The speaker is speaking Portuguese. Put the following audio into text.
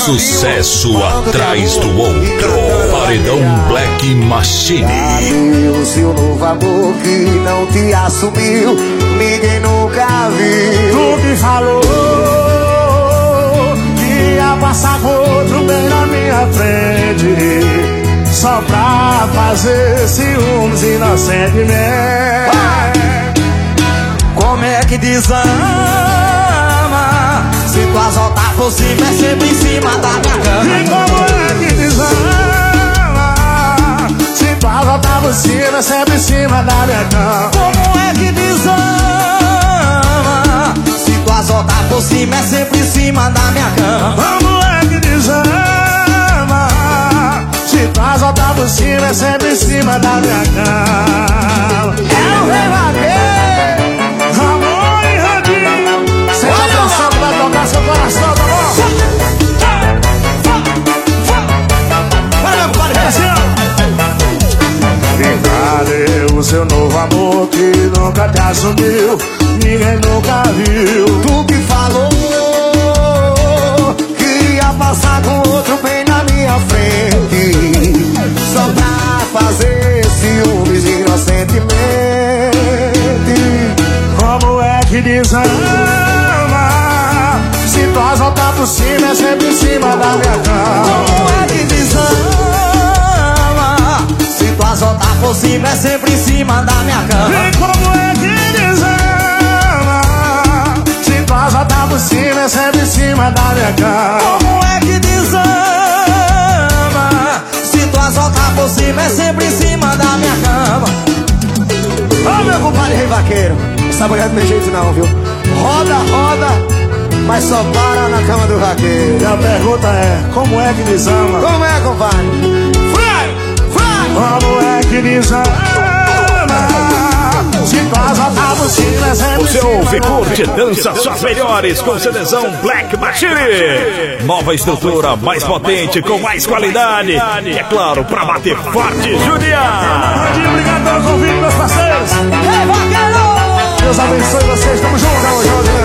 sucesso atrás do outro. Paredão Black Machine. Cadê o seu novo amor que não te assumiu? Ninguém nunca viu. Tu que falou que ia passar com outro bem na minha frente, só pra fazer ciúmes inocentemente. Como é que desama? Se tuas voltas por cima é sempre em cima da minha cama. E como é que desama? Se tuas voltas por cima é sempre em cima da minha cama. Como é que desama? Se tuas voltas por cima é sempre em cima da minha cama. Como é que desama? Se tuas voltas por cima é sempre em cima da minha cama. É o Rei Vaqueiro. Ramon e Randinho, sente a pressão que vai tocar seu coração, tá bom? Cadê o seu novo amor que nunca te assumiu? Ninguém nunca viu. Tu que falou que ia passar com outro bem na minha frente, só pra fazer ciúmes inocentemente. Como é que desama? Se tuas voltas por cima é sempre em cima da minha cama. Como é que desama? Se tuas voltas por cima é sempre em cima da minha cama. E como é que desama? Se tuas voltas por cima é sempre em cima da minha cama. Como é que desama? Se tuas voltas por cima é sempre em cima da minha cama. Ô meu compadre Rei Vaqueiro, essa mulher não tem jeito não, viu? Roda, roda, mas só para na cama do vaqueiro. E a pergunta é, como é que desama? Como é, compadre? Como é que desama? Se tuas voltas por cima é sempre Você ouve, curte, dança suas melhores com CDzão Black Machine. Nova estrutura, mais potente, com mais qualidade. E é claro, pra bater forte, Julián. Obrigado pelo convite, meus parceiros. Ei, vaqueiro! Deus abençoe vocês, tamo junto, tamo junto.